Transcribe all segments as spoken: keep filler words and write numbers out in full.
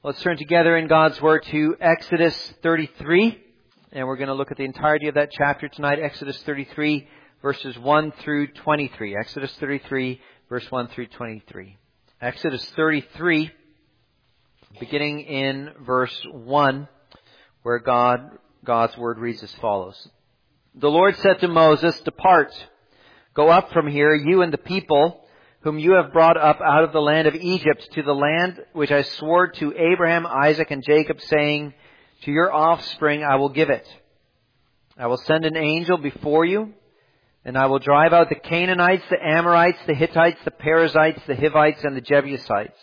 Let's turn together in God's Word to Exodus thirty-three, and we're going to look at the entirety of that chapter tonight. Exodus thirty-three, verses one through twenty-three. Exodus thirty-three, verse one through twenty-three. Exodus thirty-three, beginning in verse one, where God, God's Word reads as follows. The Lord said to Moses, "Depart, go up from here, you and the people whom you have brought up out of the land of Egypt, to the land which I swore to Abraham, Isaac, and Jacob, saying, to your offspring I will give it. I will send an angel before you, and I will drive out the Canaanites, the Amorites, the Hittites, the Perizzites, the Hivites, and the Jebusites.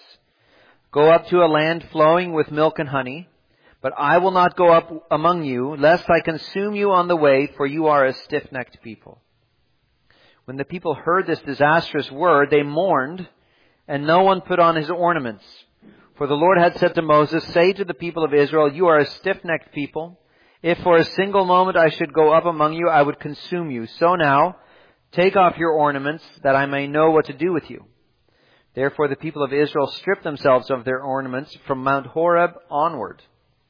Go up to a land flowing with milk and honey, but I will not go up among you, lest I consume you on the way, for you are a stiff-necked people." When the people heard this disastrous word, they mourned, and no one put on his ornaments. For the Lord had said to Moses, "Say to the people of Israel, you are a stiff-necked people. If for a single moment I should go up among you, I would consume you. So now, take off your ornaments, that I may know what to do with you." Therefore the people of Israel stripped themselves of their ornaments from Mount Horeb onward.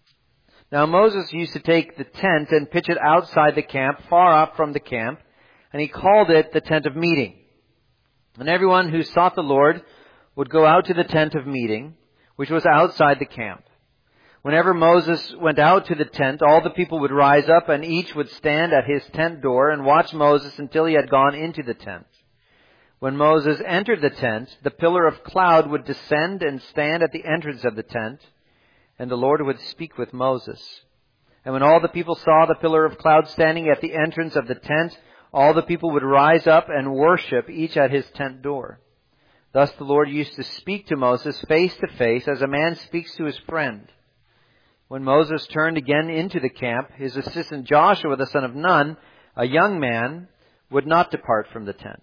Now Moses used to take the tent and pitch it outside the camp, far off from the camp, and he called it the tent of meeting. And everyone who sought the Lord would go out to the tent of meeting, which was outside the camp. Whenever Moses went out to the tent, all the people would rise up, and each would stand at his tent door and watch Moses until he had gone into the tent. When Moses entered the tent, the pillar of cloud would descend and stand at the entrance of the tent, and the Lord would speak with Moses. And when all the people saw the pillar of cloud standing at the entrance of the tent, all the people would rise up and worship, each at his tent door. Thus the Lord used to speak to Moses face to face, as a man speaks to his friend. When Moses turned again into the camp, his assistant Joshua, the son of Nun, a young man, would not depart from the tent.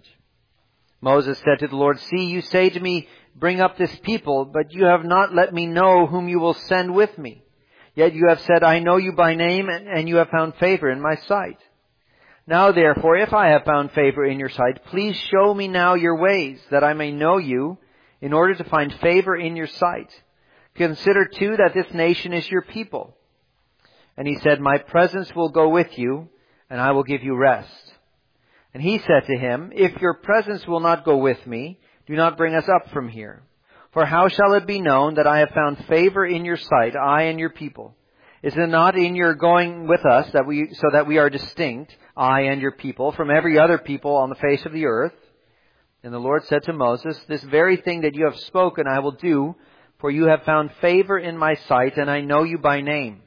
Moses said to the Lord, "See, you say to me, bring up this people, but you have not let me know whom you will send with me. Yet you have said, I know you by name, and you have found favor in my sight. Now therefore, if I have found favor in your sight, please show me now your ways, that I may know you, in order to find favor in your sight. Consider too that this nation is your people." And he said, "My presence will go with you, and I will give you rest." And he said to him, "If your presence will not go with me, do not bring us up from here. For how shall it be known that I have found favor in your sight, I and your people? Is it not in your going with us that we, so that we are distinct, I and your people, from every other people on the face of the earth?" And the Lord said to Moses, "This very thing that you have spoken I will do, for you have found favor in my sight, and I know you by name."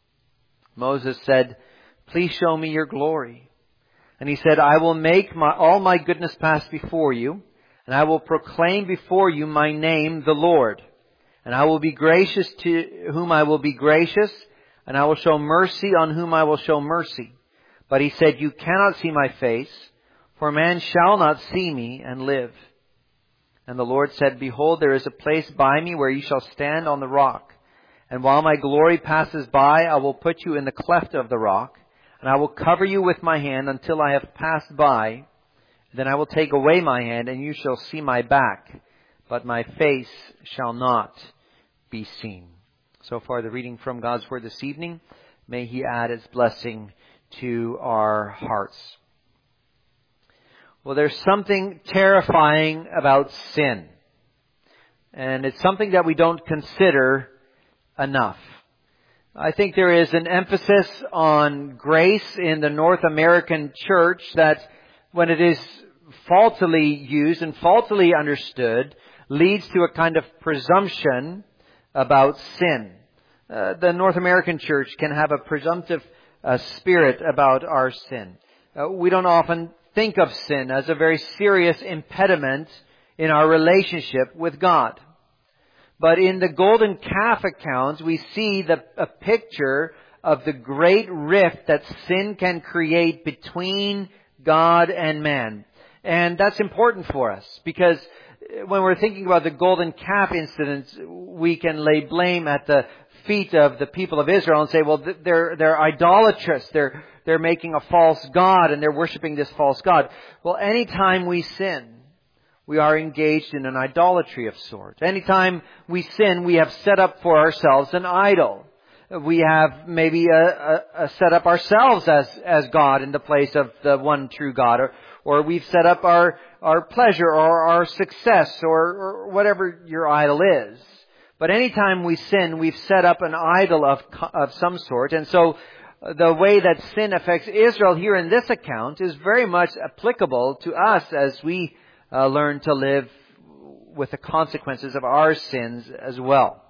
Moses said, "Please show me your glory." And he said, "I will make my, all my goodness pass before you, and I will proclaim before you my name, the Lord. And I will be gracious to whom I will be gracious, and I will show mercy on whom I will show mercy." But he said, "You cannot see my face, for man shall not see me and live." And the Lord said, "Behold, there is a place by me where you shall stand on the rock. And while my glory passes by, I will put you in the cleft of the rock, and I will cover you with my hand until I have passed by. Then I will take away my hand, and you shall see my back, but my face shall not be seen." So far the reading from God's Word this evening. May He add His blessing to our hearts. Well, there's something terrifying about sin. And it's something that we don't consider enough. I think there is an emphasis on grace in the North American church that, when it is faultily used and faultily understood, leads to a kind of presumption about sin. Uh, the North American church can have a presumptive uh, spirit about our sin. Uh, we don't often think of sin as a very serious impediment in our relationship with God. But in the golden calf accounts, we see the, a picture of the great rift that sin can create between God and man. And that's important for us, because when we're thinking about the golden calf incidents, we can lay blame at the feet of the people of Israel and say, well, they're they're idolatrous. They're they're making a false god and they're worshiping this false god. Well, anytime we sin, we are engaged in an idolatry of sorts. Anytime we sin, we have set up for ourselves an idol. We have maybe a, a, a set up ourselves as, as God in the place of the one true God. Or, or we've set up our, our pleasure or our success or, or whatever your idol is. But anytime we sin, we've set up an idol of, of some sort. And so the way that sin affects Israel here in this account is very much applicable to us as we uh, learn to live with the consequences of our sins as well.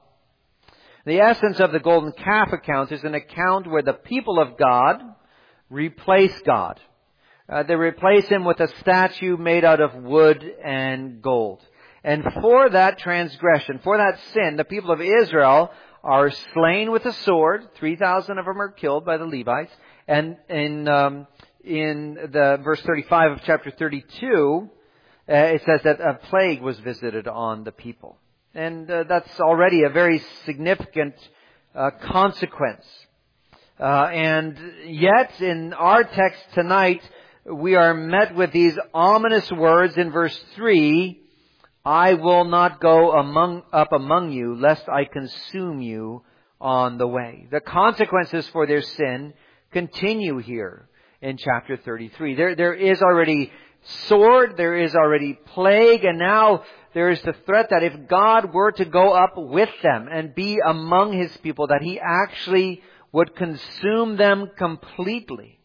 The essence of the golden calf account is an account where the people of God replace God. Uh, they replace Him with a statue made out of wood and gold. And for that transgression, for that sin, the people of Israel are slain with a sword. three thousand of them are killed by the Levites. And in, um, in the verse thirty-five of chapter thirty-two, uh, it says that a plague was visited on the people. And uh, that's already a very significant uh, consequence. Uh, and yet, in our text tonight, we are met with these ominous words in verse three, I will not go among, up among you, lest I consume you on the way. The consequences for their sin continue here in chapter thirty-three. There, there is already sword, there is already plague, and now there is the threat that if God were to go up with them and be among His people, that He actually would consume them completely.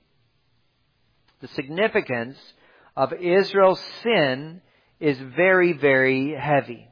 The significance of Israel's sin is very, very heavy.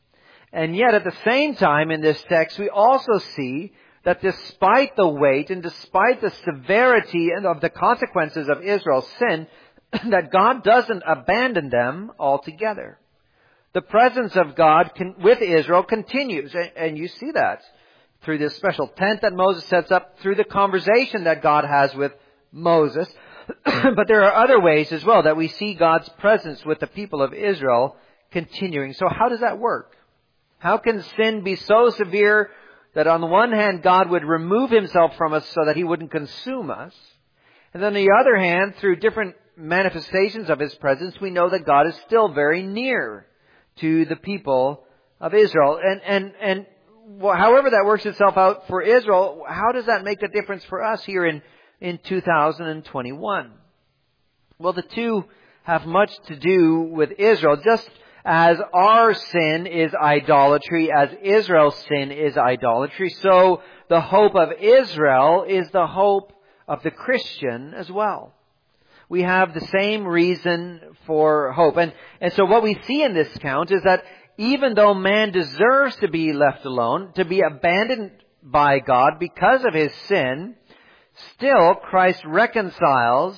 And yet at the same time in this text, we also see that despite the weight and despite the severity of the consequences of Israel's sin, that God doesn't abandon them altogether. The presence of God can, with Israel continues. And, and you see that through this special tent that Moses sets up, through the conversation that God has with Moses. But there are other ways as well that we see God's presence with the people of Israel continuing. So how does that work? How can sin be so severe that on the one hand God would remove Himself from us so that He wouldn't consume us? And then on the other hand, through different manifestations of His presence, we know that God is still very near to the people of Israel. And, and, and however that works itself out for Israel, how does that make a difference for us here in, in two thousand twenty-one? Well, the two have much to do with Israel. Just as our sin is idolatry, as Israel's sin is idolatry, so the hope of Israel is the hope of the Christian as well. We have the same reason for hope. And, and so what we see in this account is that even though man deserves to be left alone, to be abandoned by God because of his sin, still Christ reconciles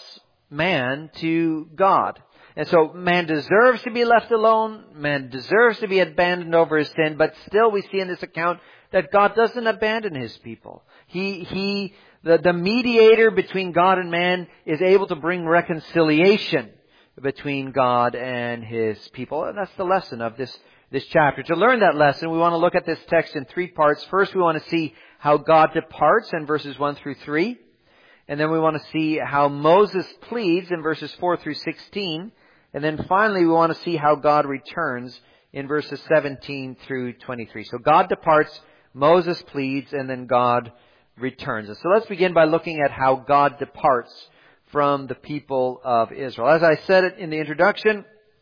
man to God. And so man deserves to be left alone, man deserves to be abandoned over his sin, but still we see in this account that God doesn't abandon His people. He, he, the, the mediator between God and man is able to bring reconciliation between God and His people. And that's the lesson of this, this chapter. To learn that lesson, we want to look at this text in three parts. First, we want to see how God departs in verses one through three. And then we want to see how Moses pleads in verses four through sixteen. And then finally, we want to see how God returns in verses seventeen through twenty-three. So God departs, Moses pleads, and then God returns. So let's begin by looking at how God departs from the people of Israel. As I said in the introduction,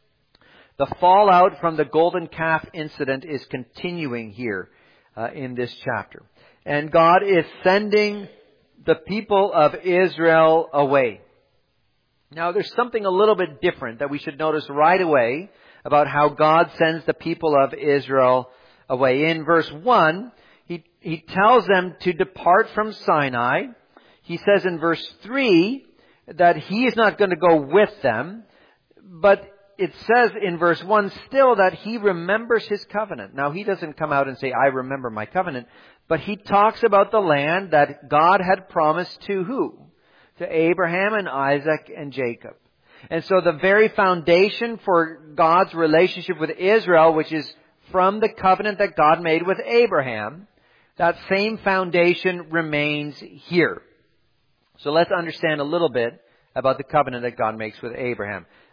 the fallout from the golden calf incident is continuing here uh, in this chapter. And God is sending the people of Israel away. Now, there's something a little bit different that we should notice right away about how God sends the people of Israel away. In verse one, he, he tells them to depart from Sinai. He says in verse three that He is not going to go with them. But it says in verse one still that He remembers His covenant. Now, He doesn't come out and say, I remember my covenant. But He talks about the land that God had promised to who? To Abraham and Isaac and Jacob. And so the very foundation for God's relationship with Israel, which is from the covenant that God made with Abraham, that same foundation remains here. So let's understand a little bit about the covenant that God makes with Abraham.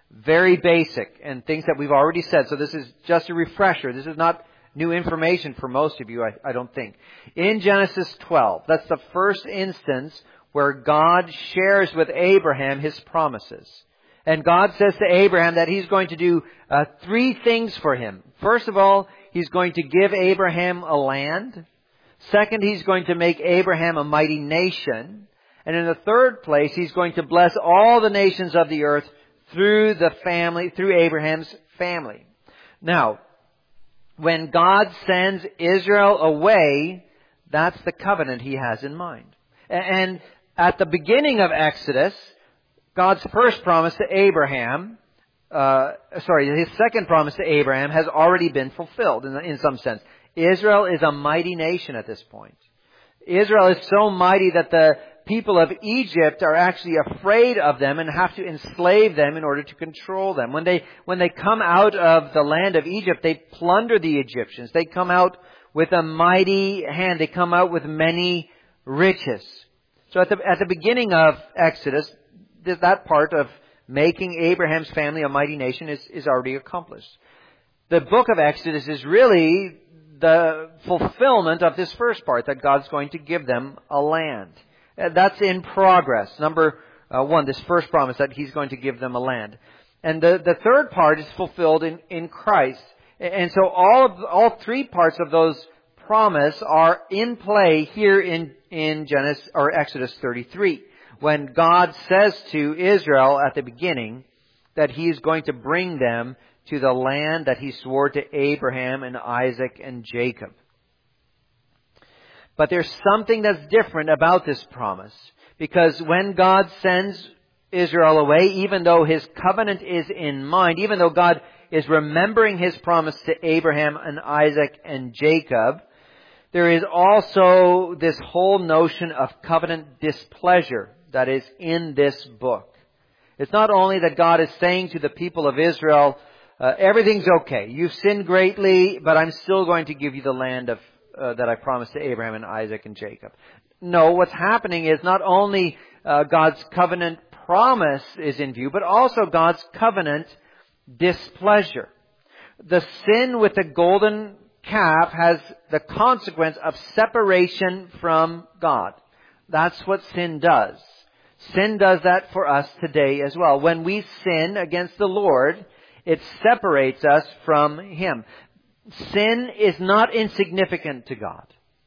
very basic and things that we've already said. So this is just a refresher. This is not new information for most of you, I, I don't think. In Genesis twelve, that's the first instance where God shares with Abraham His promises. And God says to Abraham that He's going to do uh, three things for him. First of all, He's going to give Abraham a land. Second, He's going to make Abraham a mighty nation. And in the third place, He's going to bless all the nations of the earth through the family, through Abraham's family. Now, when God sends Israel away, that's the covenant He has in mind. And at the beginning of Exodus, God's first promise to Abraham, uh, sorry, His second promise to Abraham has already been fulfilled in, in some sense. Israel is a mighty nation at this point. Israel is so mighty that the people of Egypt are actually afraid of them and have to enslave them in order to control them. When they, when they come out of the land of Egypt, they plunder the Egyptians. They come out with a mighty hand. They come out with many riches. So at the, at the beginning of Exodus, that part of making Abraham's family a mighty nation is, is already accomplished. The book of Exodus is really the fulfillment of this first part, that God's going to give them a land. That's in progress. Number uh, one, this first promise that He's going to give them a land. And the, the third part is fulfilled in, in Christ. And so all of, all three parts of those promise are in play here in, in Genesis or Exodus thirty-three. When God says to Israel at the beginning that He is going to bring them to the land that He swore to Abraham and Isaac and Jacob. But there's something that's different about this promise. Because when God sends Israel away, even though His covenant is in mind, even though God is remembering His promise to Abraham and Isaac and Jacob, there is also this whole notion of covenant displeasure that is in this book. It's not only that God is saying to the people of Israel, uh, everything's okay. You've sinned greatly, but I'm still going to give you the land of uh, that I promised to Abraham and Isaac and Jacob. No, what's happening is not only uh, God's covenant promise is in view, but also God's covenant displeasure. The sin with the golden calf has the consequence of separation from God. That's what sin does. Sin does that for us today as well. When we sin against the Lord, it separates us from Him. Sin is not insignificant to God.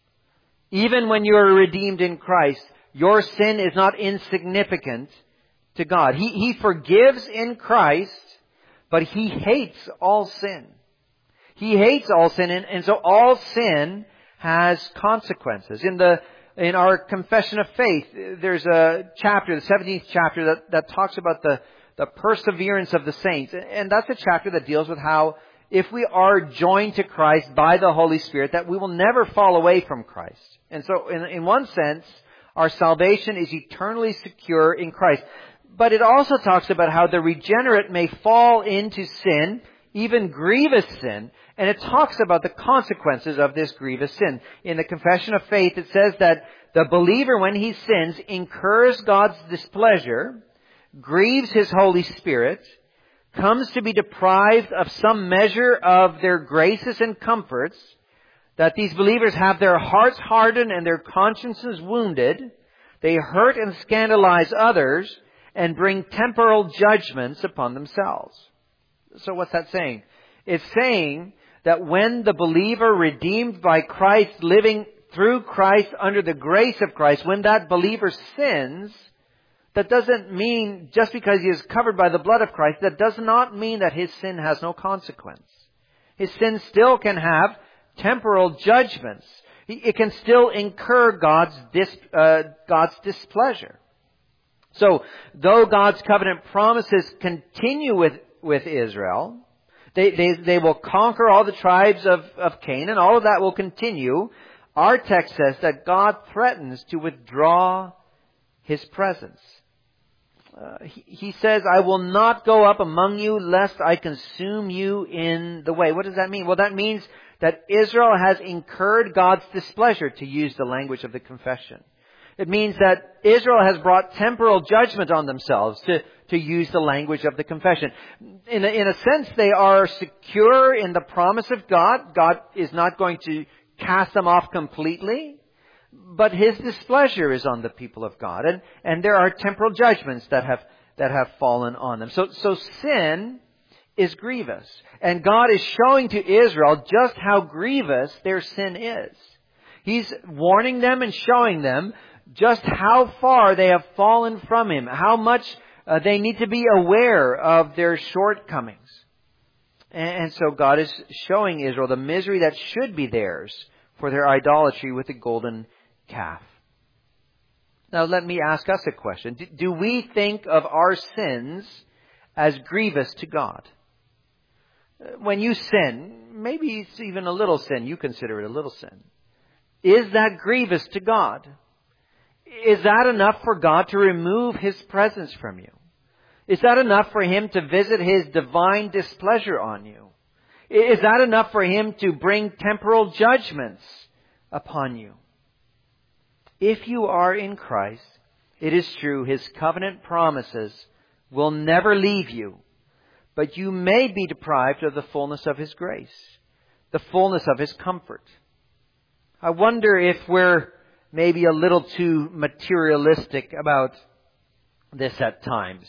Even when you are redeemed in Christ, your sin is not insignificant to God. He, he forgives in Christ, but He hates all sin. He hates all sin, and, and so all sin has consequences. In the In our confession of faith, there's a chapter, the seventeenth chapter, that, that talks about the, the perseverance of the saints. And that's a chapter that deals with how if we are joined to Christ by the Holy Spirit, that we will never fall away from Christ. And so in, in one sense, our salvation is eternally secure in Christ. But it also talks about how the regenerate may fall into sin, even grievous sin, and it talks about the consequences of this grievous sin. In the Confession of Faith, it says that the believer, when he sins, incurs God's displeasure, grieves His Holy Spirit, comes to be deprived of some measure of their graces and comforts, that these believers have their hearts hardened and their consciences wounded, they hurt and scandalize others, and bring temporal judgments upon themselves. So what's that saying? It's saying that when the believer redeemed by Christ, living through Christ, under the grace of Christ, when that believer sins, that doesn't mean, just because he is covered by the blood of Christ, that does not mean that his sin has no consequence. His sin still can have temporal judgments. It can still incur God's dis, uh, God's displeasure. So, though God's covenant promises continue with, with Israel, They, they, they will conquer all the tribes of, of Canaan. All of that will continue. Our text says that God threatens to withdraw His presence. Uh, he, he says, I will not go up among you lest I consume you in the way. What does that mean? Well, that means that Israel has incurred God's displeasure, to use the language of the confession. It means that Israel has brought temporal judgment on themselves, to, to use the language of the confession. In a, in a sense, they are secure in the promise of God. God is not going to cast them off completely, but His displeasure is on the people of God. And, and there are temporal judgments that have, that have fallen on them. So, so sin is grievous. And God is showing to Israel just how grievous their sin is. He's warning them and showing them just how far they have fallen from Him, how much uh, they need to be aware of their shortcomings. And, and so God is showing Israel the misery that should be theirs for their idolatry with the golden calf. Now let me ask us a question. Do, do we think of our sins as grievous to God? When you sin, maybe it's even a little sin, you consider it a little sin. Is that grievous to God? Is that enough for God to remove His presence from you? Is that enough for Him to visit His divine displeasure on you? Is that enough for Him to bring temporal judgments upon you? If you are in Christ, it is true, His covenant promises will never leave you, but you may be deprived of the fullness of His grace, the fullness of His comfort. I wonder if we're maybe a little too materialistic about this at times.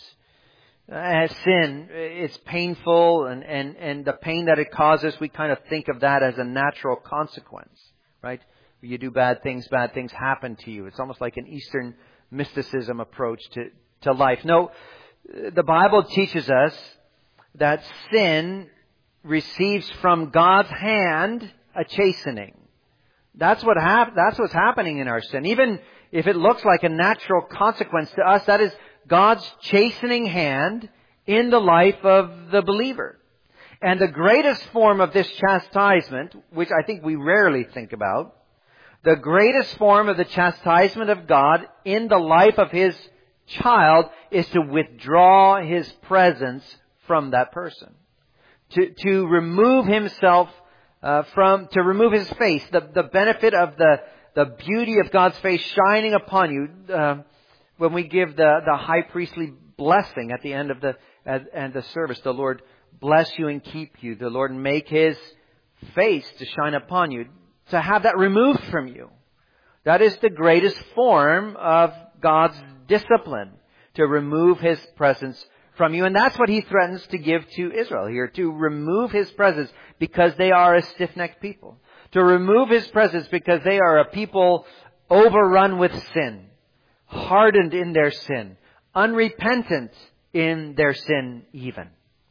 As sin, it's painful, and, and, and the pain that it causes, we kind of think of that as a natural consequence, right? You do bad things, bad things happen to you. It's almost like an Eastern mysticism approach to, to life. No, the Bible teaches us that sin receives from God's hand a chastening. That's what hap- that's what's happening in our sin. Even if it looks like a natural consequence to us, that is God's chastening hand in the life of the believer. And the greatest form of this chastisement, which I think we rarely think about, the greatest form of the chastisement of God in the life of His child is to withdraw His presence from that person. To, to remove Himself Uh, from to remove His face, the, the benefit of the, the beauty of God's face shining upon you. Uh, when we give the, the high priestly blessing at the end of the at, and the service, the Lord bless you and keep you. The Lord make His face to shine upon you. To have that removed from you, that is the greatest form of God's discipline. To remove His presence from you. And that's what He threatens to give to Israel here. To remove His presence because they are a stiff-necked people. To remove His presence because they are a people overrun with sin. Hardened in their sin. Unrepentant in their sin even.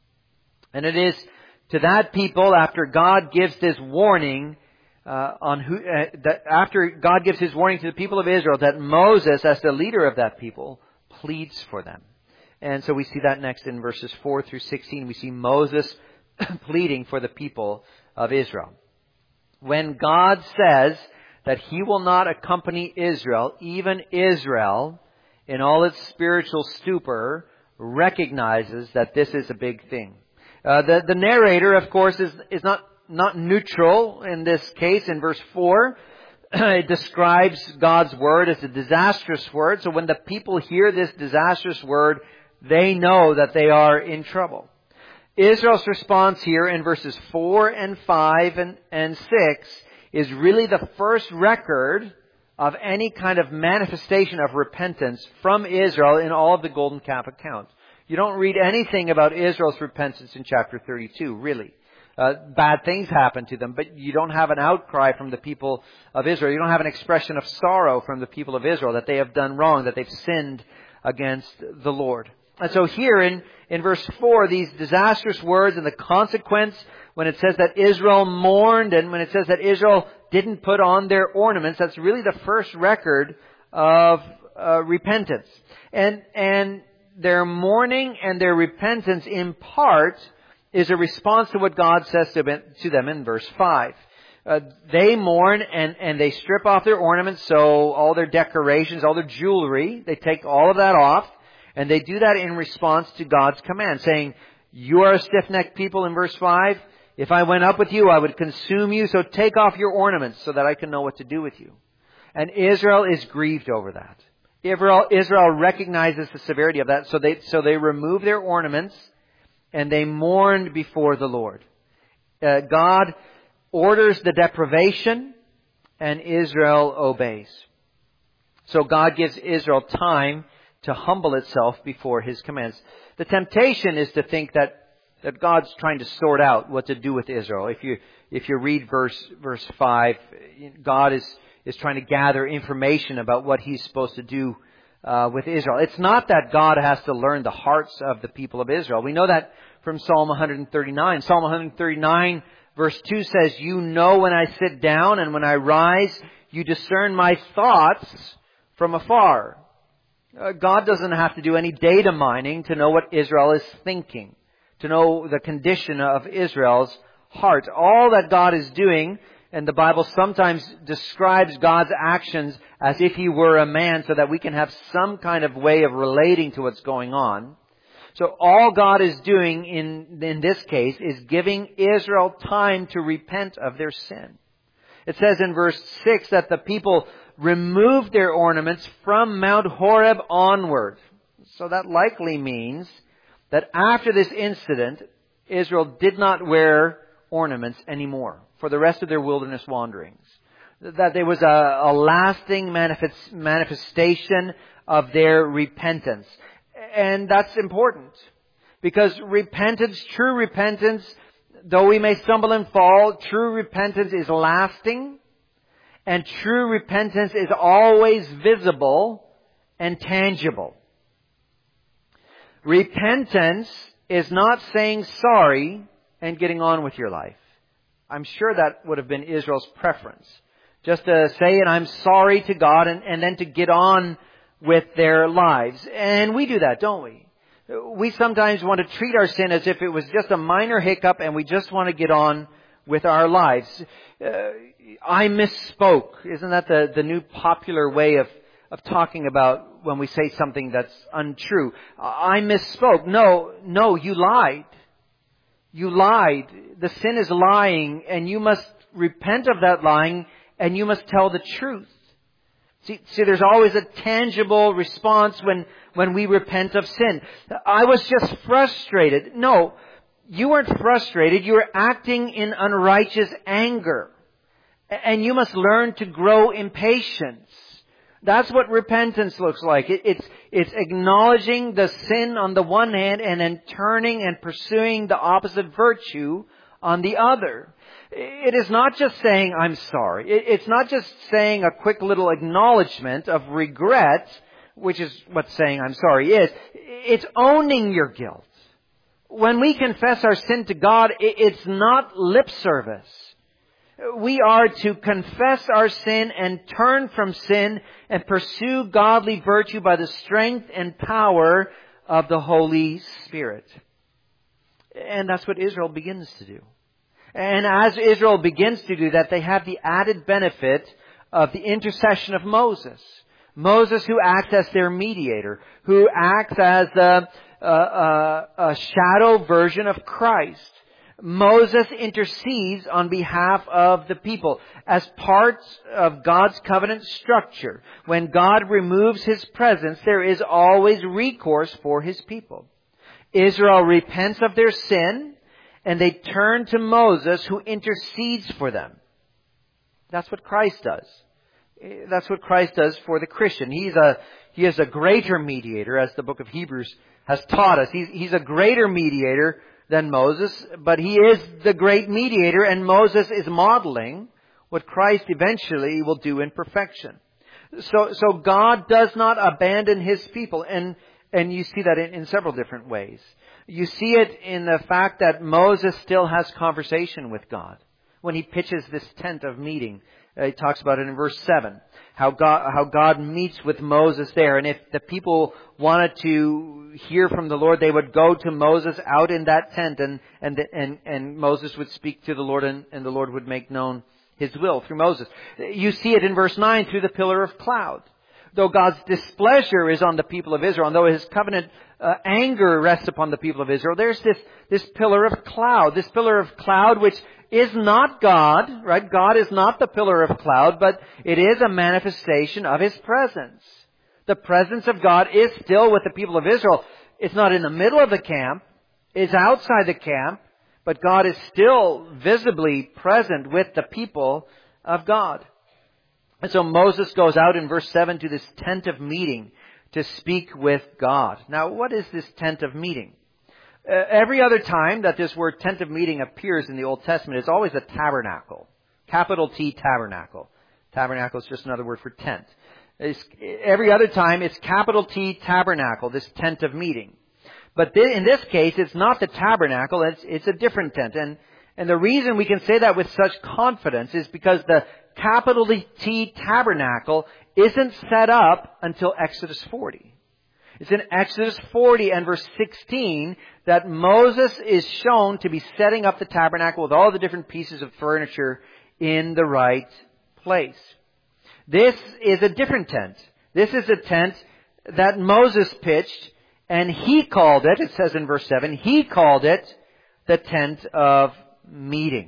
And it is to that people, after God gives this warning, uh, on who, uh, that after God gives His warning to the people of Israel, that Moses, as the leader of that people, pleads for them. And so we see that next in verses four through sixteen. We see Moses pleading for the people of Israel. When God says that He will not accompany Israel, even Israel, in all its spiritual stupor, recognizes that this is a big thing. Uh, the, the narrator, of course, is, is not, not neutral in this case. In verse four, it describes God's word as a disastrous word. So when the people hear this disastrous word, they know that they are in trouble. Israel's response here in verses four and five and, and six is really the first record of any kind of manifestation of repentance from Israel in all of the golden calf accounts. You don't read anything about Israel's repentance in chapter thirty-two, really. Uh, bad things happen to them, but you don't have an outcry from the people of Israel. You don't have an expression of sorrow from the people of Israel that they have done wrong, that they've sinned against the Lord. And so here in, in verse four, these disastrous words and the consequence, when it says that Israel mourned and when it says that Israel didn't put on their ornaments, that's really the first record of uh, repentance. And, and their mourning and their repentance in part is a response to what God says to them, to them in verse five. Uh, they mourn and, and they strip off their ornaments, so all their decorations, all their jewelry, they take all of that off. And they do that in response to God's command, saying, you are a stiff-necked people in verse five. If I went up with you, I would consume you. So take off your ornaments so that I can know what to do with you. And Israel is grieved over that. Israel, Israel recognizes the severity of that, so they, so they remove their ornaments and they mourned before the Lord. Uh, God orders the deprivation and Israel obeys. So God gives Israel time to humble itself before His commands. The temptation is to think that, that God's trying to sort out what to do with Israel. If you, if you read verse, verse five, God is, is trying to gather information about what He's supposed to do uh, with Israel. It's not that God has to learn the hearts of the people of Israel. We know that from Psalm one thirty-nine. Psalm one thirty-nine verse two says, "You know when I sit down and when I rise, you discern my thoughts from afar." Uh, God doesn't have to do any data mining to know what Israel is thinking, to know the condition of Israel's heart. All that God is doing, and the Bible sometimes describes God's actions as if He were a man so that we can have some kind of way of relating to what's going on. So all God is doing in, in this case is giving Israel time to repent of their sin. It says in verse six that the people removed their ornaments from Mount Horeb onward. So that likely means that after this incident, Israel did not wear ornaments anymore for the rest of their wilderness wanderings. That there was a, a lasting manifest, manifestation of their repentance. And that's important. Because repentance, true repentance, though we may stumble and fall, true repentance is lasting. And true repentance is always visible and tangible. Repentance is not saying sorry and getting on with your life. I'm sure that would have been Israel's preference. Just to say, and I'm sorry to God, and, and then to get on with their lives. And we do that, don't we? We sometimes want to treat our sin as if it was just a minor hiccup and we just want to get on with our lives. Uh, I misspoke. Isn't that the, the new popular way of, of talking about when we say something that's untrue? I misspoke. No, no, you lied. You lied. The sin is lying, and you must repent of that lying, and you must tell the truth. See, see, there's always a tangible response when, when we repent of sin. I was just frustrated. No, you weren't frustrated. You were acting in unrighteous anger. And you must learn to grow in patience. That's what repentance looks like. It, it's, it's acknowledging the sin on the one hand and then turning and pursuing the opposite virtue on the other. It is not just saying, I'm sorry. It, it's not just saying a quick little acknowledgement of regret, which is what saying I'm sorry is. It's owning your guilt. When we confess our sin to God, it, it's not lip service. We are to confess our sin and turn from sin and pursue godly virtue by the strength and power of the Holy Spirit. And that's what Israel begins to do. And as Israel begins to do that, they have the added benefit of the intercession of Moses. Moses, who acts as their mediator, who acts as a, a, a, a shadow version of Christ. Moses intercedes on behalf of the people as part of God's covenant structure. When God removes His presence, there is always recourse for His people. Israel repents of their sin, and they turn to Moses, who intercedes for them. That's what Christ does. That's what Christ does for the Christian. He's a, he is a greater mediator, as the book of Hebrews has taught us. He's, he's a greater mediator than Moses, but he is the great mediator, and Moses is modeling what Christ eventually will do in perfection. So, so God does not abandon His people, and, and you see that in, in several different ways. You see it in the fact that Moses still has conversation with God. When he pitches this tent of meeting, uh, he talks about it in verse seven. How God, how God meets with Moses there. And if the people wanted to hear from the Lord, they would go to Moses out in that tent, and, and, and, and Moses would speak to the Lord, and, and the Lord would make known His will through Moses. You see it in verse nine through the pillar of cloud. Though God's displeasure is on the people of Israel, and though His covenant uh, anger rests upon the people of Israel, there's this, this pillar of cloud. This pillar of cloud which is not God, right? God is not the pillar of cloud, but it is a manifestation of His presence. The presence of God is still with the people of Israel. It's not in the middle of the camp. It's outside the camp. But God is still visibly present with the people of God. And so Moses goes out in verse seven to this tent of meeting to speak with God. Now, what is this tent of meeting? Uh, every other time that this word tent of meeting appears in the Old Testament, it's always a tabernacle. Capital T, tabernacle. Tabernacle is just another word for tent. It's, every other time, it's capital T, tabernacle, this tent of meeting. But th- in this case, it's not the tabernacle, it's, it's a different tent. And, and the reason we can say that with such confidence is because the capital T tabernacle isn't set up until Exodus forty. It's in Exodus forty and verse sixteen that Moses is shown to be setting up the tabernacle with all the different pieces of furniture in the right place. This is a different tent. This is a tent that Moses pitched, and he called it, it says in verse seven, he called it the tent of meeting.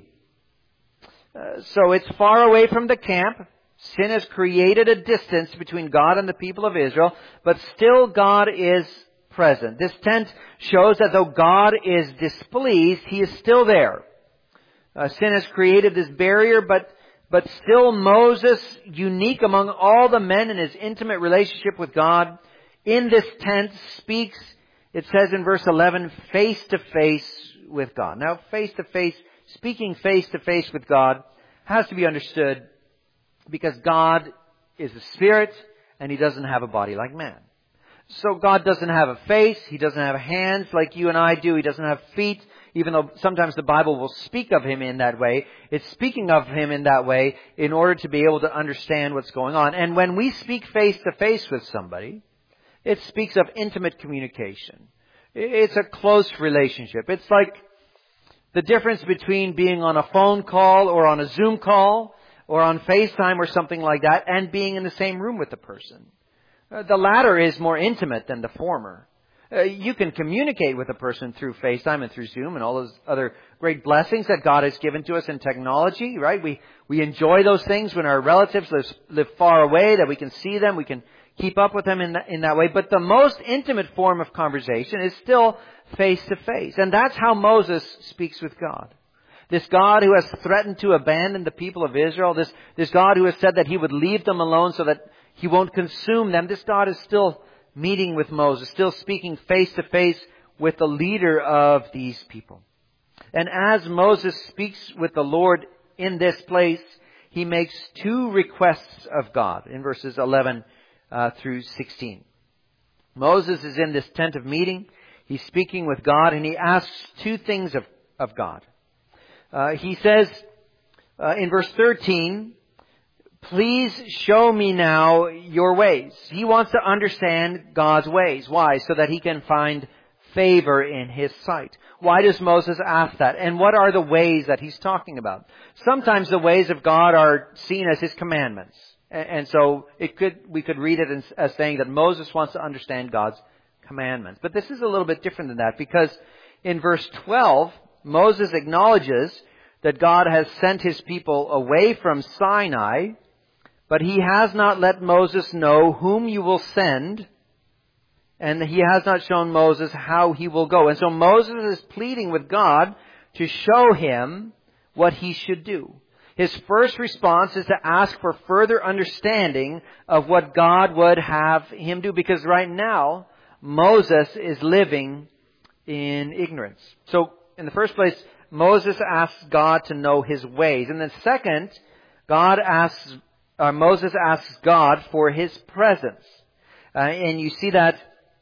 Uh, so it's far away from the camp. Sin has created a distance between God and the people of Israel, but still God is present. This tent shows that though God is displeased, He is still there. Uh, sin has created this barrier, but but still Moses, unique among all the men in his intimate relationship with God, in this tent speaks, it says in verse eleven, face to face with God. Now, face to face, speaking face to face with God has to be understood because God is a spirit and He doesn't have a body like man. So God doesn't have a face. He doesn't have hands like you and I do. He doesn't have feet, even though sometimes the Bible will speak of Him in that way. It's speaking of Him in that way in order to be able to understand what's going on. And when we speak face to face with somebody, it speaks of intimate communication. It's a close relationship. It's like the difference between being on a phone call or on a Zoom call or on FaceTime or something like that and being in the same room with the person. Uh, the latter is more intimate than the former. Uh, you can communicate with a person through FaceTime and through Zoom and all those other great blessings that God has given to us in technology, right? We we enjoy those things when our relatives live, live far away, that we can see them, we can keep up with them in that, in that way. But the most intimate form of conversation is still face to face. And that's how Moses speaks with God. This God who has threatened to abandon the people of Israel, this, this God who has said that He would leave them alone so that He won't consume them, this God is still meeting with Moses, still speaking face to face with the leader of these people. And as Moses speaks with the Lord in this place, he makes two requests of God in verses eleven uh, through sixteen. Moses is in this tent of meeting. He's speaking with God and he asks two things of, of God. Uh, he says uh, in verse thirteen, please show me now your ways. He wants to understand God's ways. Why? So that he can find favor in His sight. Why does Moses ask that? And what are the ways that he's talking about? Sometimes the ways of God are seen as His commandments. And so it could, we could read it as saying that Moses wants to understand God's commandments. But this is a little bit different than that, because in verse twelve, Moses acknowledges that God has sent His people away from Sinai, but He has not let Moses know whom you will send, and He has not shown Moses how he will go. And so Moses is pleading with God to show him what he should do. His first response is to ask for further understanding of what God would have him do, because right now Moses is living in ignorance. So in the first place, Moses asks God to know His ways. And then second, God asks, uh, Moses asks God for His presence. Uh, and you see that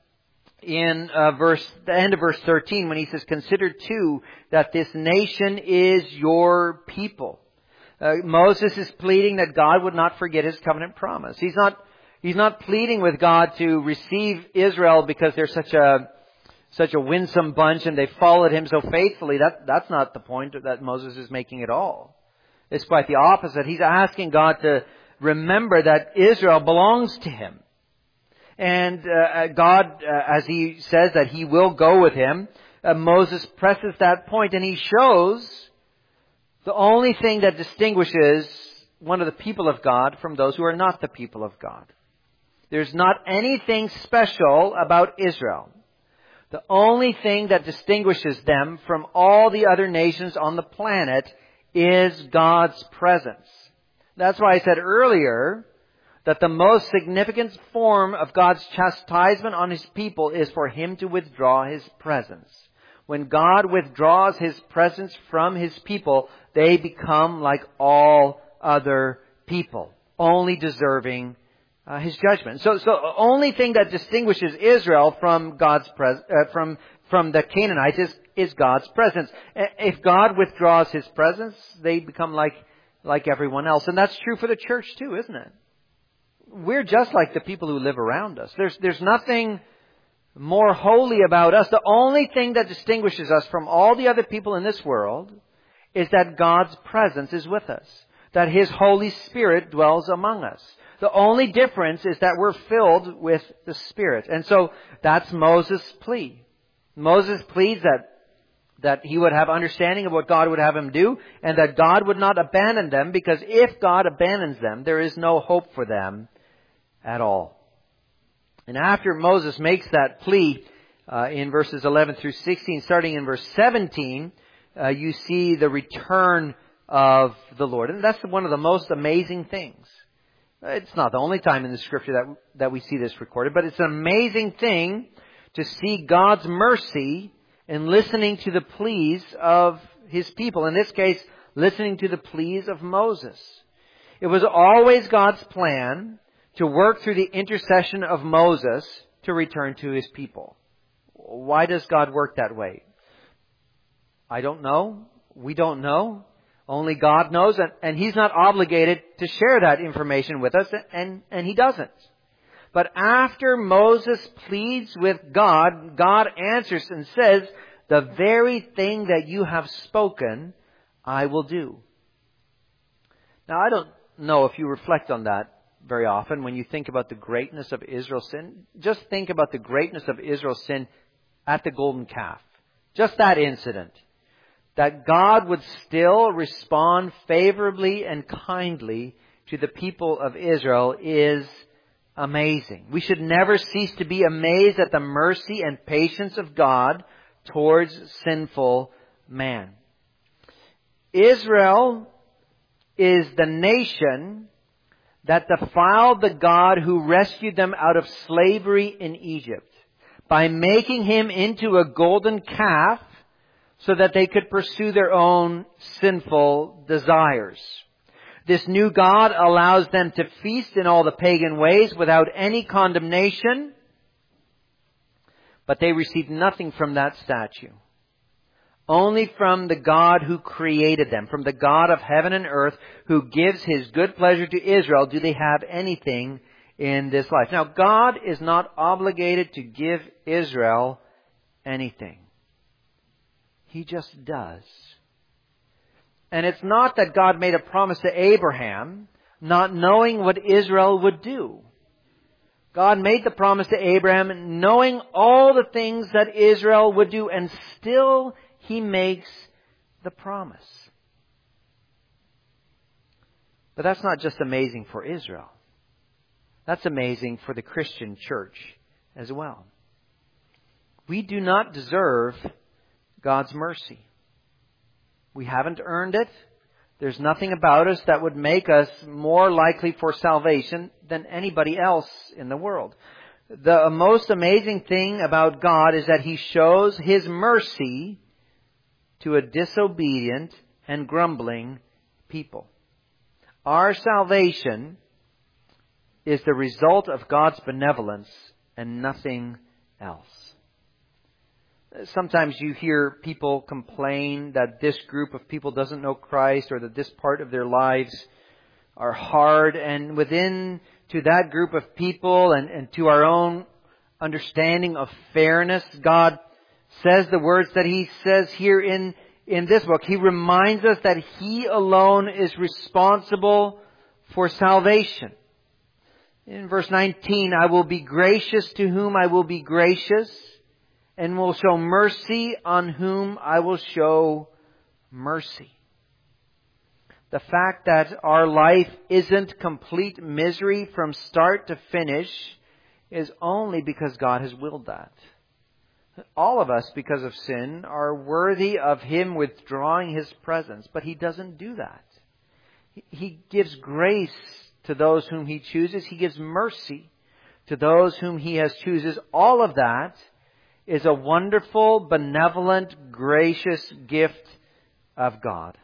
in uh, verse, the end of verse thirteen, when he says, consider too that this nation is your people. Uh, Moses is pleading that God would not forget His covenant promise. He's not, he's not pleading with God to receive Israel because they're such a, such a winsome bunch and they followed Him so faithfully. That, that's not the point that Moses is making at all. It's quite the opposite. He's asking God to remember that Israel belongs to Him. And uh, God, uh, as He says that He will go with him, uh, Moses presses that point, and he shows The only thing that distinguishes one of the people of God from those who are not the people of God. There's not anything special about Israel. The only thing that distinguishes them from all the other nations on the planet is God's presence. That's why I said earlier that the most significant form of God's chastisement on His people is for Him to withdraw His presence. When God withdraws His presence from His people, they become like all other people, only deserving uh, His judgment. So, so the only thing that distinguishes Israel from God's pres- uh, from from the Canaanites is is God's presence. If God withdraws His presence, they become like like everyone else, and that's true for the church too, isn't it? We're just like the people who live around us. There's there's nothing more holy about us. The only thing that distinguishes us from all the other people in this world is that God's presence is with us, that His Holy Spirit dwells among us. The only difference is that we're filled with the Spirit. And so that's Moses' plea. Moses pleads that that he would have understanding of what God would have him do, and that God would not abandon them, because if God abandons them, there is no hope for them at all. And after Moses makes that plea uh, in verses eleven through sixteen, starting in verse seventeen, uh, you see the return of the Lord. And that's one of the most amazing things. It's not the only time in the Scripture that that we see this recorded, but it's an amazing thing to see God's mercy in listening to the pleas of His people. In this case, listening to the pleas of Moses. It was always God's plan to work through the intercession of Moses to return to His people. Why does God work that way? I don't know. We don't know. Only God knows, and, and He's not obligated to share that information with us, and, and He doesn't. But after Moses pleads with God, God answers and says, "The very thing that you have spoken, I will do." Now, I don't know if you reflect on that very often when you think about the greatness of Israel's sin. Just think about the greatness of Israel's sin at the golden calf. Just that incident. That God would still respond favorably and kindly to the people of Israel is amazing. We should never cease to be amazed at the mercy and patience of God towards sinful man. Israel is the nation that defiled the God who rescued them out of slavery in Egypt by making Him into a golden calf so that they could pursue their own sinful desires. This new God allows them to feast in all the pagan ways without any condemnation, but they receive nothing from that statue. Only from the God who created them, from the God of heaven and earth, who gives His good pleasure to Israel, do they have anything in this life. Now, God is not obligated to give Israel anything. He just does. And it's not that God made a promise to Abraham, not knowing what Israel would do. God made the promise to Abraham, knowing all the things that Israel would do, and still He makes the promise. But that's not just amazing for Israel. That's amazing for the Christian church as well. We do not deserve God's mercy. We haven't earned it. There's nothing about us that would make us more likely for salvation than anybody else in the world. The most amazing thing about God is that He shows His mercy to a disobedient and grumbling people. Our salvation is the result of God's benevolence and nothing else. Sometimes you hear people complain that this group of people doesn't know Christ, or that this part of their lives are hard. And within to that group of people and, and to our own understanding of fairness, God says the words that He says here in, in this book. He reminds us that He alone is responsible for salvation. In verse nineteen, "I will be gracious to whom I will be gracious, and will show mercy on whom I will show mercy." The fact that our life isn't complete misery from start to finish is only because God has willed that. All of us, because of sin, are worthy of Him withdrawing His presence, but He doesn't do that. He gives grace to those whom He chooses. He gives mercy to those whom He has chooses. All of that is a wonderful, benevolent, gracious gift of God.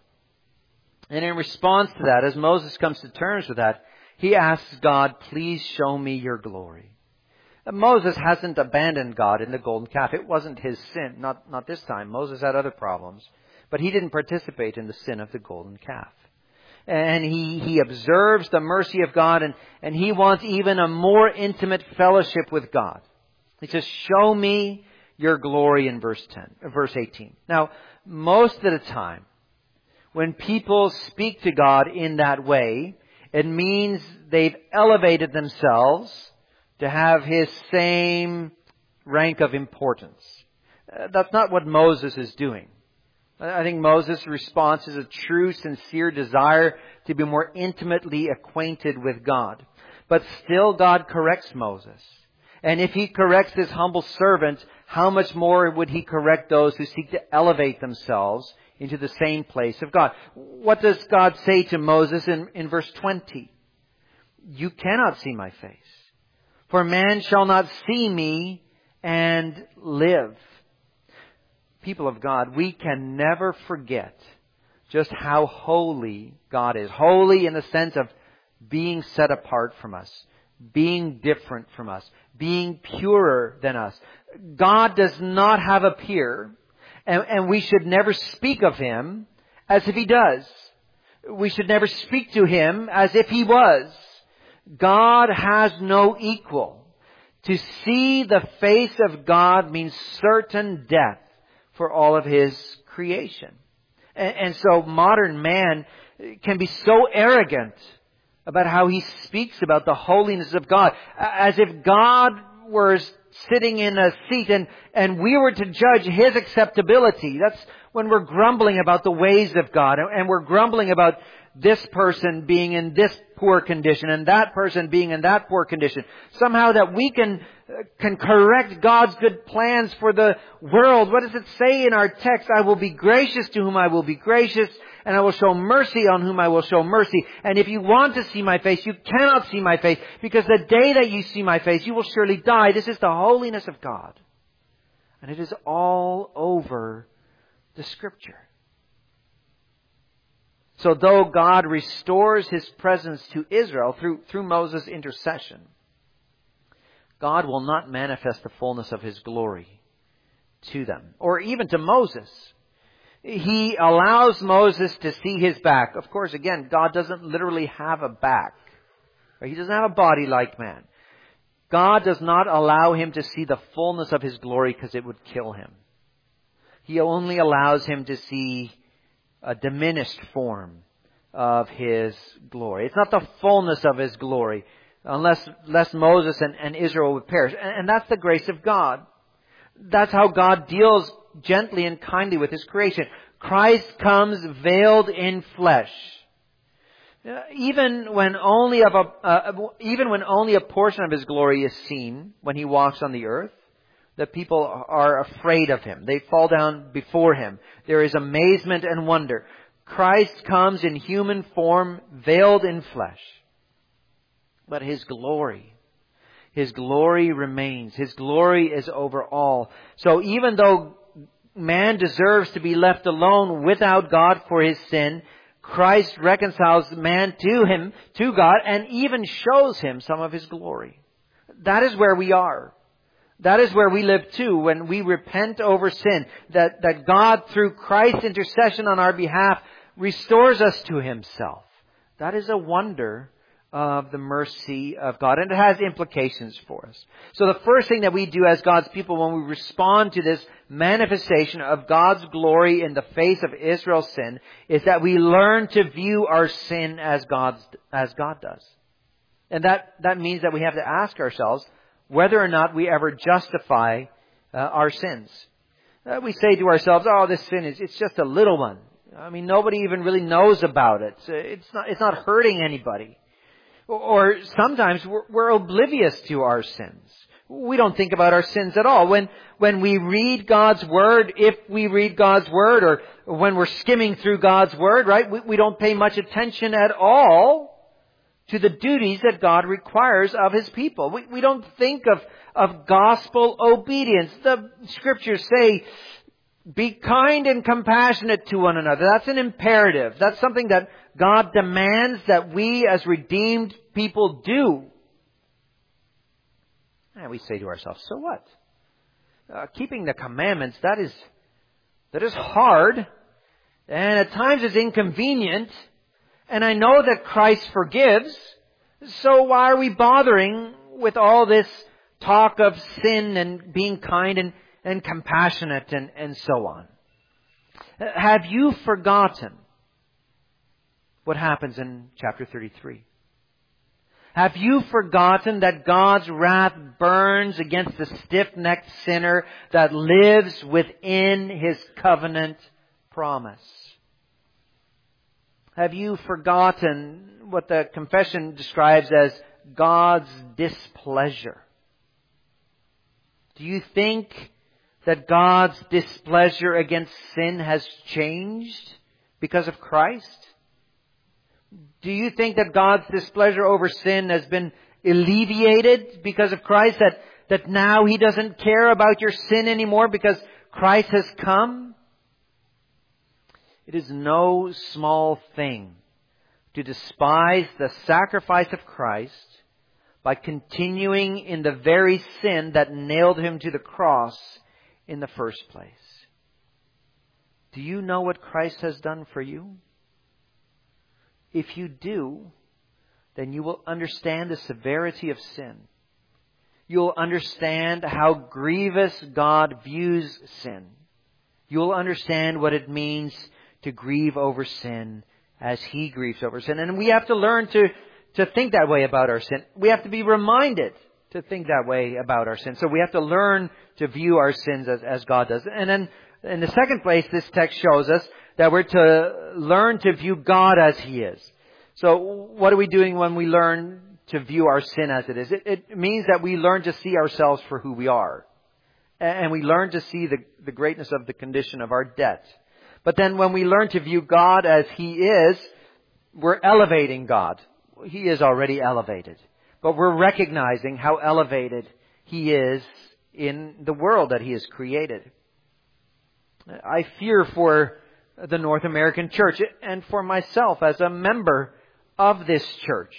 And in response to that, as Moses comes to terms with that, he asks God, please show me your glory. And Moses hasn't abandoned God in the golden calf. It wasn't his sin. Not, not this time. Moses had other problems. But he didn't participate in the sin of the golden calf. And he, he observes the mercy of God, and, and he wants even a more intimate fellowship with God. He says, show me your glory in verse ten, verse eighteen. Now, most of the time, when people speak to God in that way, it means they've elevated themselves to have His same rank of importance. Uh, that's not what Moses is doing. I think Moses' response is a true, sincere desire to be more intimately acquainted with God. But still God corrects Moses. And if He corrects His humble servant, how much more would He correct those who seek to elevate themselves into the same place of God? What does God say to Moses in, in verse twenty? You cannot see my face, for man shall not see me and live. People of God, we can never forget just how holy God is. Holy in the sense of being set apart from us, being different from us, being purer than us. God does not have a peer. And, and we should never speak of Him as if He does. We should never speak to Him as if He was. God has no equal. To see the face of God means certain death for all of His creation. And, and so modern man can be so arrogant about how he speaks about the holiness of God, as if God were sitting in a seat and, and we were to judge His acceptability. That's when we're grumbling about the ways of God, and we're grumbling about this person being in this poor condition and that person being in that poor condition. Somehow that we can can correct God's good plans for the world. What does it say in our text? I will be gracious to whom I will be gracious, and I will show mercy on whom I will show mercy. And if you want to see my face, you cannot see my face, because the day that you see my face, you will surely die. This is the holiness of God. And it is all over the Scripture. So though God restores His presence to Israel through, through Moses' intercession, God will not manifest the fullness of His glory to them, or even to Moses. He allows Moses to see his back. Of course, again, God doesn't literally have a back. He doesn't have a body like man. God does not allow him to see the fullness of His glory because it would kill him. He only allows him to see a diminished form of His glory. It's not the fullness of His glory, unless, unless Moses and, and Israel would perish. And, and that's the grace of God. That's how God deals gently and kindly with His creation. Christ comes veiled in flesh. Even when only of a, uh, even when only a portion of His glory is seen when He walks on the earth, the people are afraid of Him. They fall down before Him. There is amazement and wonder. Christ comes in human form, veiled in flesh. But His glory, His glory remains. His glory is over all. So even though man deserves to be left alone without God for his sin, Christ reconciles man to Him, to God, and even shows him some of His glory. That is where we are. That is where we live too, when we repent over sin. That, that God, through Christ's intercession on our behalf, restores us to Himself. That is a wonder of the mercy of God. And it has implications for us. So the first thing that we do as God's people when we respond to this manifestation of God's glory in the face of Israel's sin is that we learn to view our sin as God's, as God does. And that, that means that we have to ask ourselves whether or not we ever justify uh, our sins. Uh, we say to ourselves, oh, this sin is, it's just a little one. I mean, nobody even really knows about it. It's not, it's not hurting anybody. Or sometimes we're, we're oblivious to our sins. We don't think about our sins at all. When, when we read God's Word, if we read God's Word, or when we're skimming through God's Word, right, we, we don't pay much attention at all to the duties that God requires of His people. We, we don't think of, of gospel obedience. The Scriptures say, be kind and compassionate to one another. That's an imperative. That's something that God demands that we as redeemed people do. And we say to ourselves, so what? Uh, keeping the commandments, that is, that is hard. And at times it's inconvenient. And I know that Christ forgives. So why are we bothering with all this talk of sin and being kind and, and compassionate and, and so on? Have you forgotten what happens in chapter thirty-three? Have you forgotten that God's wrath burns against the stiff-necked sinner that lives within His covenant promise? Have you forgotten what the confession describes as God's displeasure? Do you think that God's displeasure against sin has changed because of Christ? Do you think that God's displeasure over sin has been alleviated because of Christ? That, that now He doesn't care about your sin anymore because Christ has come? It is no small thing to despise the sacrifice of Christ by continuing in the very sin that nailed Him to the cross in the first place. Do you know what Christ has done for you? If you do, then you will understand the severity of sin. You'll understand how grievous God views sin. You'll understand what it means to grieve over sin as He grieves over sin. And we have to learn to, to think that way about our sin. We have to be reminded to think that way about our sin. So we have to learn to view our sins as, as God does. And then in the second place, this text shows us that we're to learn to view God as He is. So what are we doing when we learn to view our sin as it is? It, it means that we learn to see ourselves for who we are. And we learn to see the, the greatness of the condition of our debt. But then when we learn to view God as He is, we're elevating God. He is already elevated. But we're recognizing how elevated He is in the world that He has created. I fear for the North American church and for myself as a member of this church.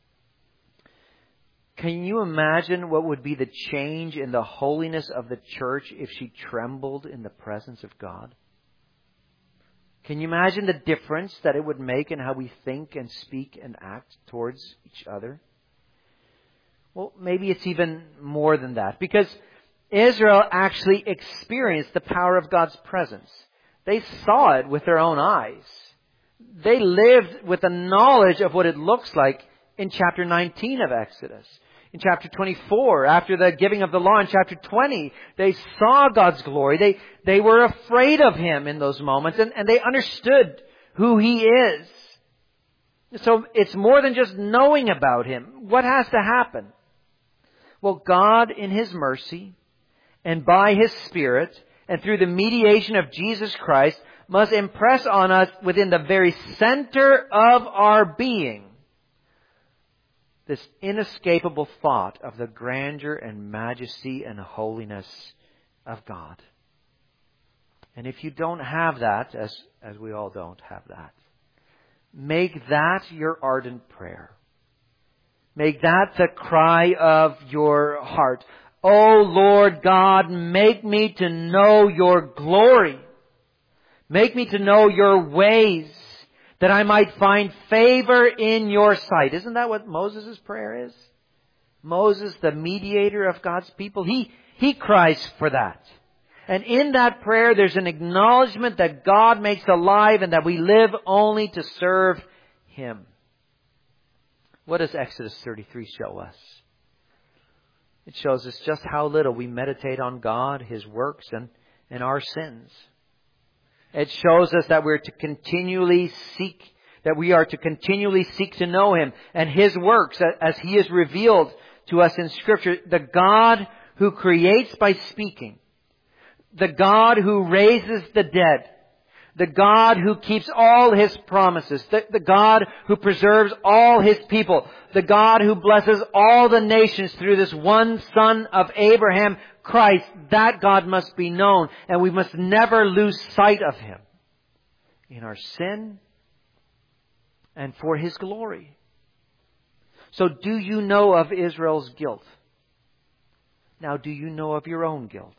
Can you imagine what would be the change in the holiness of the church if she trembled in the presence of God? Can you imagine the difference that it would make in how we think and speak and act towards each other? Well, maybe it's even more than that, because Israel actually experienced the power of God's presence. They saw it with their own eyes. They lived with the knowledge of what it looks like in chapter nineteen of Exodus. In chapter twenty-four, after the giving of the law, in chapter twenty, they saw God's glory. They, they were afraid of Him in those moments, and, and they understood who He is. So it's more than just knowing about Him. What has to happen? Well, God in His mercy and by His Spirit and through the mediation of Jesus Christ must impress on us within the very center of our being this inescapable thought of the grandeur and majesty and holiness of God. And if you don't have that, as, as we all don't have that, make that your ardent prayer. Make that the cry of your heart. O Lord God, make me to know your glory. Make me to know your ways, that I might find favor in your sight. Isn't that what Moses' prayer is? Moses, the mediator of God's people, he, he cries for that. And in that prayer, there's an acknowledgement that God makes alive and that we live only to serve Him. What does Exodus thirty-three show us? It shows us just how little we meditate on God, His works, and, and our sins. It shows us that we're to continually seek, that we are to continually seek to know Him and His works as He is revealed to us in Scripture. The God who creates by speaking. The God who raises the dead. The God who keeps all His promises. The, the God who preserves all His people. The God who blesses all the nations through this one Son of Abraham, Christ. That God must be known. And we must never lose sight of Him in our sin and for His glory. So do you know of Israel's guilt? Now, do you know of your own guilt?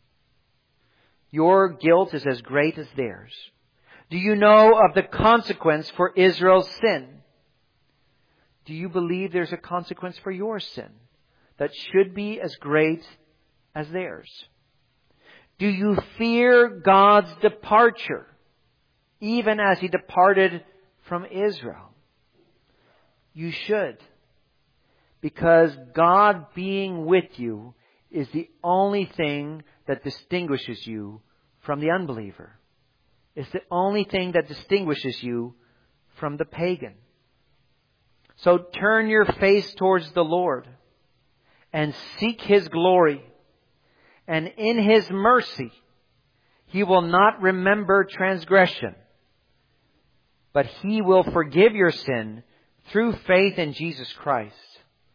Your guilt is as great as theirs. Do you know of the consequence for Israel's sin? Do you believe there's a consequence for your sin that should be as great as theirs? Do you fear God's departure, even as He departed from Israel? You should, because God being with you is the only thing that distinguishes you from the unbeliever. It's the only thing that distinguishes you from the pagan. So turn your face towards the Lord and seek His glory. And in His mercy, He will not remember transgression, but He will forgive your sin through faith in Jesus Christ.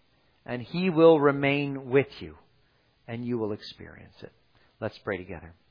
And He will remain with you, and you will experience it. Let's pray together.